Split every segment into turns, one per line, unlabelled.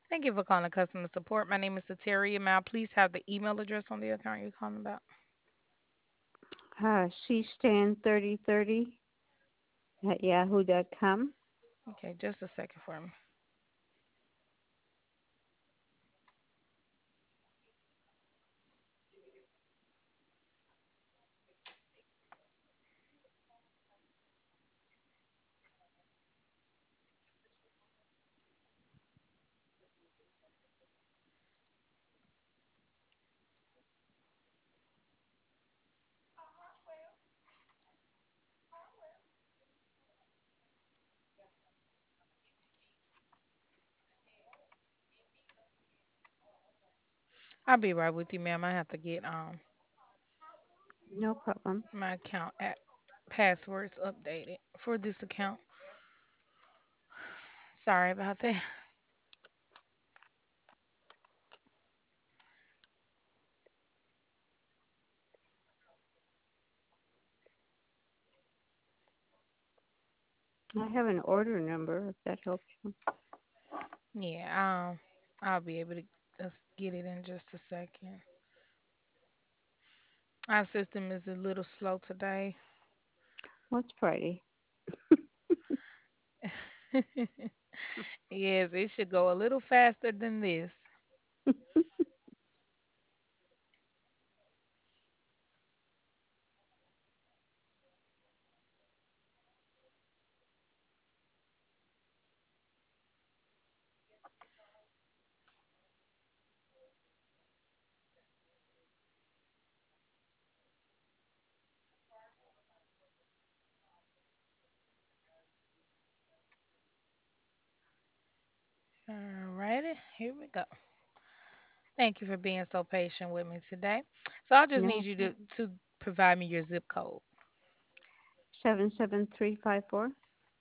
Thank you for calling customer support. My name is Sateria. May I please have the email address on the account you're calling about?
cstan3030 at yahoo.com.
Okay, just a second for me. I'll be right with you, ma'am. I have to get
No problem.
my account at passwords updated for this account. Sorry about that.
I have an order number if that helps you.
Yeah, I'll be able to just get it in just a second. Our system is a little slow today.
What's Friday?
Yes, it should go a little faster than this. Alrighty, here we go. Thank you for being so patient with me today. So I just need
No
you to,
problem.
to provide me your zip code.
77354.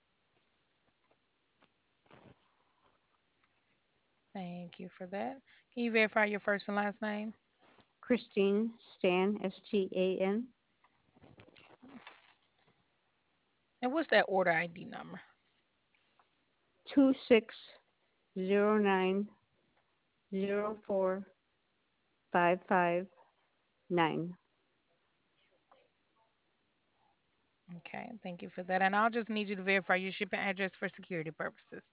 Thank you for that. Can you verify your first and last name?
Christine Stan, STAN.
And what's that order ID number?
26090455
Okay, thank you for that. And I'll just need you to verify your shipping address for security purposes.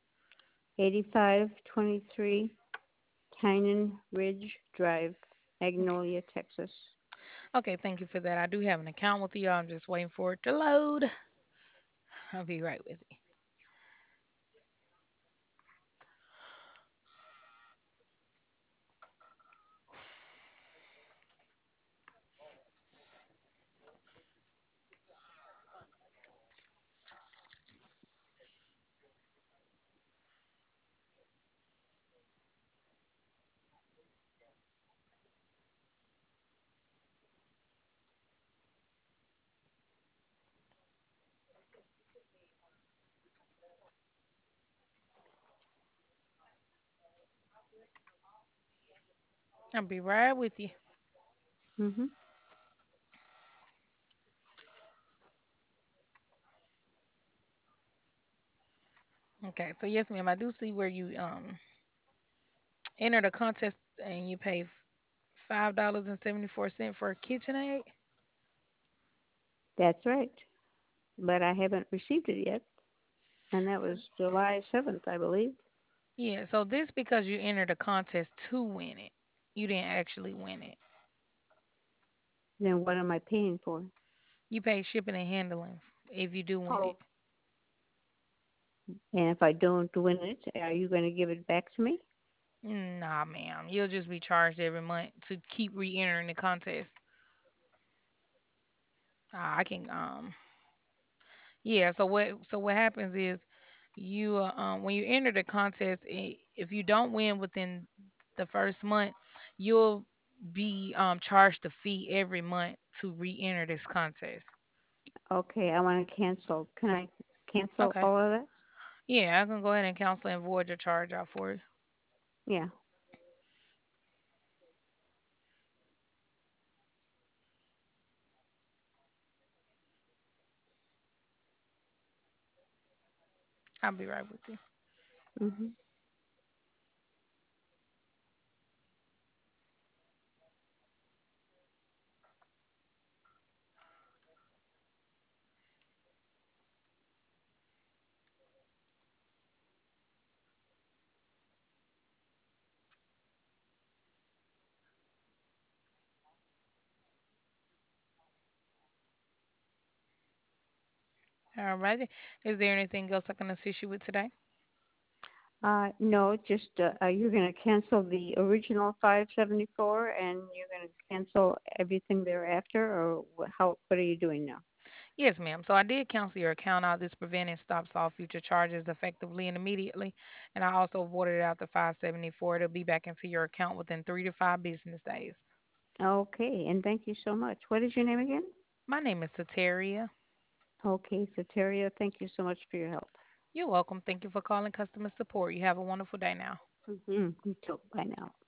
8523 Tynan Ridge Drive,
Okay.
Magnolia, Texas.
Okay, thank you for that. I do have an account with you. I'm just waiting for it to load. I'll be right with you. I'll be right with you.
Mm-hmm.
Okay, so yes, ma'am, I do see where you entered a contest and you pay $5.74 for a KitchenAid.
That's right. But I haven't received it yet. And that
So
was July 7th, I believe.
yeah, so this because you entered a contest to win it. You didn't actually win it.
Then what am I paying for?
You pay shipping and handling if you do win it.
Oh. And if I don't win it, are you going to give it back to me?
Nah, ma'am. You'll just be charged every month to keep re-entering the contest. I can yeah, so what happens is you when you enter the contest, if you don't win within the first month, you'll be charged a fee every month to re-enter this contest.
Okay, I want to cancel. Can I cancel
Okay.
all of that?
Yeah, I can go ahead and cancel and void your charge out for you.
Yeah.
I'll be right with you.
Hmm.
All righty. Is there anything else I can assist you with today?
No, just you're going to cancel the original 574, and you're going to cancel everything thereafter, or how? What are you doing now?
Yes, ma'am. So I did cancel your account out. This preventing stops all future charges effectively and immediately. And I also avoided out the 574. It'll be back into your account within 3 to 5 business days.
Okay, and thank you so much. What is your name again?
My name is Sateria.
Okay, Soteria, thank you so much for your help.
You're welcome. Thank you for calling customer support. You have a wonderful day now.
Mm-hmm. You too. Bye now.